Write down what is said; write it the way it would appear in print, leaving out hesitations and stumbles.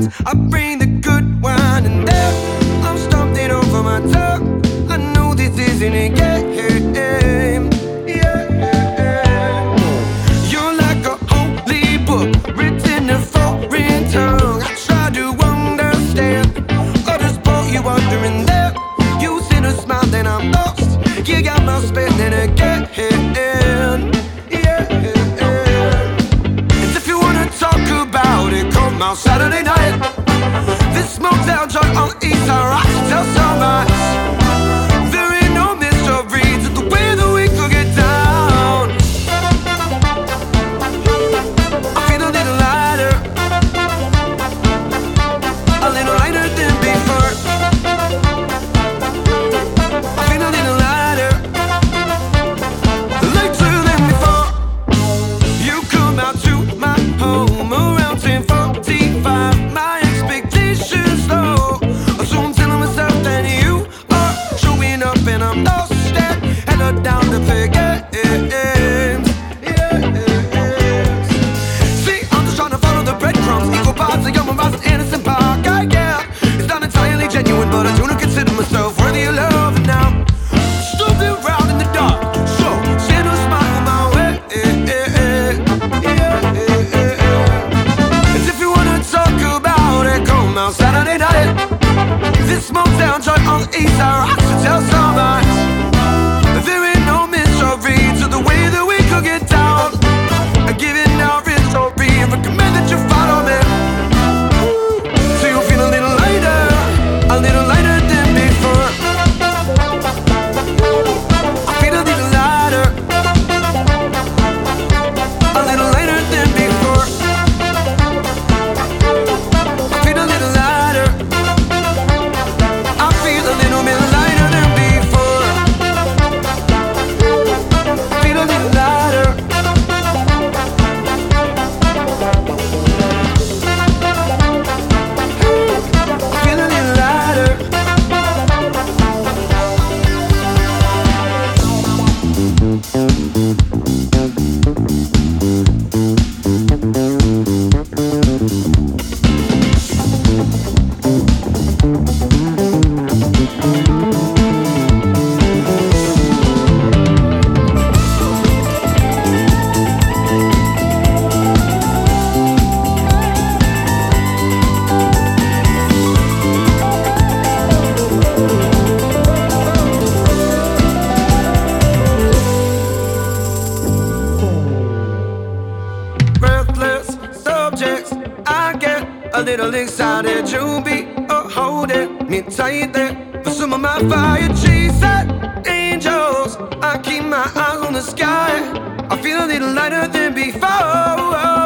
nights I bring the good wine, and there I'm stumped it over my tongue. I know this isn't a game. Yeah. You're like a holy book written in foreign tongue. I try to understand, others pull you under, and there you see a smile, then I'm lost. You got my spinning again. And if you wanna talk about it, come out Saturday night. This motel joint on the east side rocks till sunrise. There ain't no mystery to the way that we could get down. I feel a little lighter, a little lighter than before. I feel a little lighter, lighter than before. You come out to my home around 10:45. My expectations low, so I'm telling myself that you are showing up, and I'm lost and head down the forget. See, I'm just trying to follow the breadcrumbs. Equal parts of young Ross and Innocent Park. Yeah, it's not entirely genuine, but I do not consider myself worthy of love now. Stood around in the dark, so send a smile my way. As if you wanna talk about it, come out Saturday night. This motel joint on the east side rocks until sunrise. There ain't no mystery to the way that we could get down. I'm giving our story and recommend that you follow me, so you'll feel a little lighter than before. I feel a little lighter, a little lighter than before. I feel a little lighter, I feel a little bit lighter than before. I feel a little lighter. I feel a little lighter. Breathless subjects, I get a little excited. You be holding me tight there for some of my fire. Chasing angels, I keep my eyes on the sky. I feel a little lighter than before.